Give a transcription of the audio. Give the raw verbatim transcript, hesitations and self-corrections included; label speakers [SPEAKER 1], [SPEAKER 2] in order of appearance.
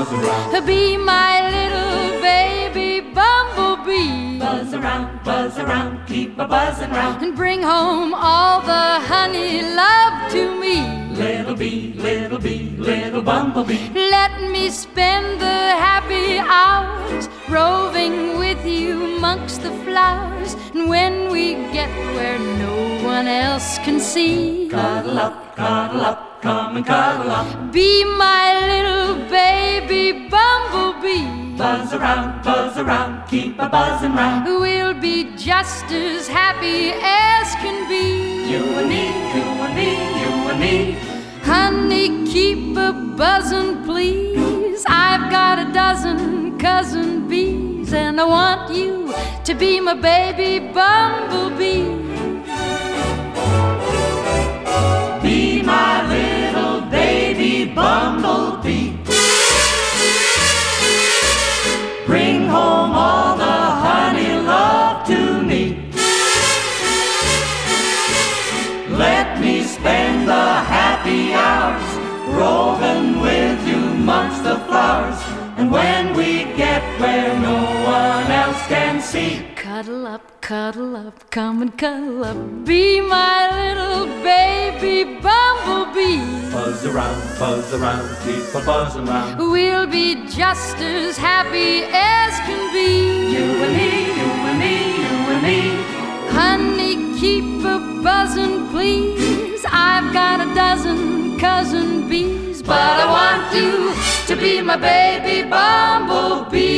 [SPEAKER 1] buzz around.
[SPEAKER 2] Be my little baby bumblebee.
[SPEAKER 1] Buzz around, buzz around, keep a buzzing round.
[SPEAKER 2] And bring home all the honey love to me.
[SPEAKER 1] Little bee, little bee, little bumblebee.
[SPEAKER 2] Let me spend the happy hours roving with you amongst the flowers. And when we get where no one else can see,
[SPEAKER 1] cuddle up, cuddle up, come and cuddle up.
[SPEAKER 2] Be my little baby bumblebee.
[SPEAKER 1] Buzz around, buzz around, keep a buzzing round.
[SPEAKER 2] We'll be just as happy as can be.
[SPEAKER 1] You and me, you and me, you and me.
[SPEAKER 2] Honey, keep a buzzin', please. I've got a dozen cousin bees, and I want you to be my baby bumblebee.
[SPEAKER 1] Be my little baby bumblebee. Bring home all the honey love to me. Let me spend the happy hours roving with you amongst the flowers. And when we get where no one else can see,
[SPEAKER 2] cuddle up, cuddle up, come and cuddle up. Be my little baby bumblebee.
[SPEAKER 1] Buzz around, buzz around, keep a buzzing round.
[SPEAKER 2] We'll be just as happy as can be.
[SPEAKER 1] You and me, you and me, you and me.
[SPEAKER 2] Honey, keep a buzzin', please. I've got a dozen cousin bees, but I want you to be my baby bumblebee.